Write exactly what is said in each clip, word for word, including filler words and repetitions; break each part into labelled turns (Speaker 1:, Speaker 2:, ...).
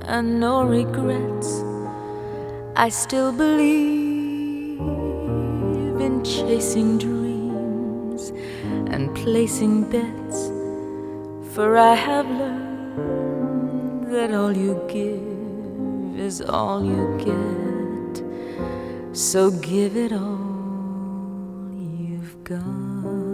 Speaker 1: and no regrets. I still believe in chasing dreams and placing bets, for I have learned that all you give is all you get. So give it all you've got.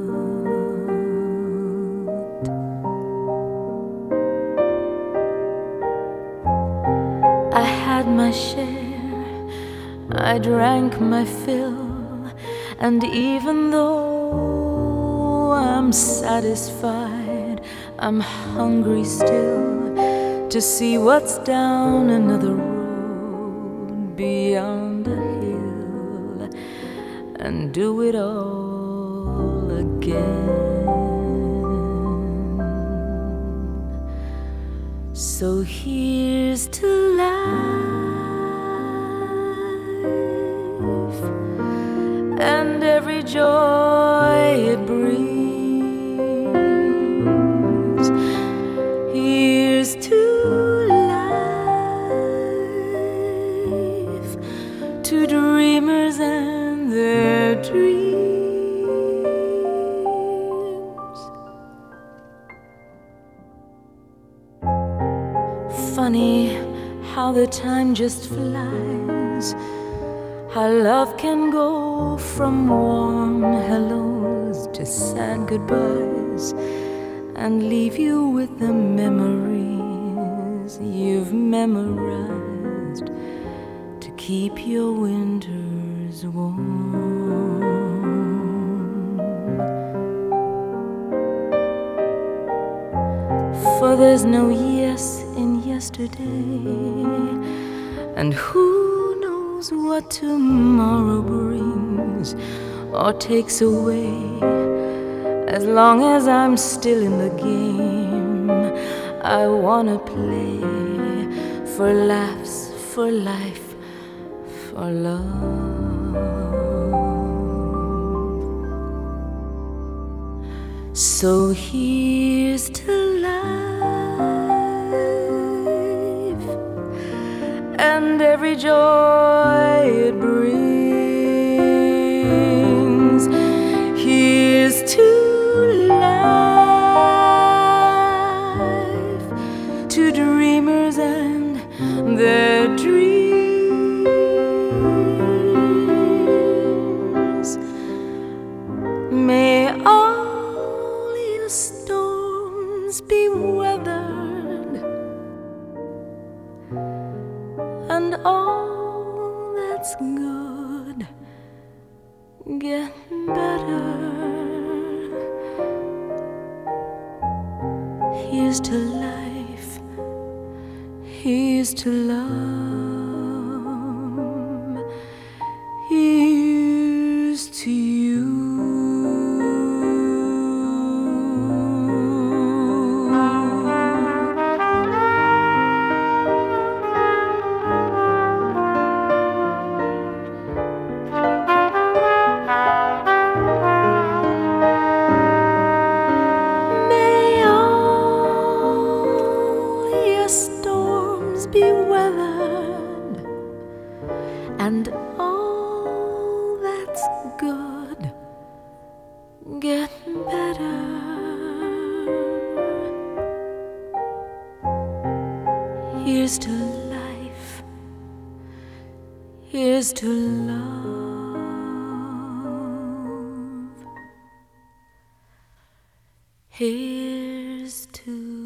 Speaker 1: I had my share, I drank my fill, and even though I'm satisfied, I'm hungry still to see what's down another road beyond a hill, and do it all again. So here's to life and every joy it brings. Here's to life, to dreamers and their dreams. Funny how the time just flies, how love can go from warm hellos to sad goodbyes, and leave you with the memories you've memorized to keep your winters warm. For there's no yes in yesterday, and who knows what tomorrow brings or takes away. As long as I'm still in the game, I wanna play for laughs, for life, for love. So here's to life and every joy it brings. Here's to life, to dreamers and their dreams. May all your storms be weathered, and all that's good get better. Here's to life, here's to love, here's to you. Be weathered, and all that's good get better. Here's to life, here's to love, here's to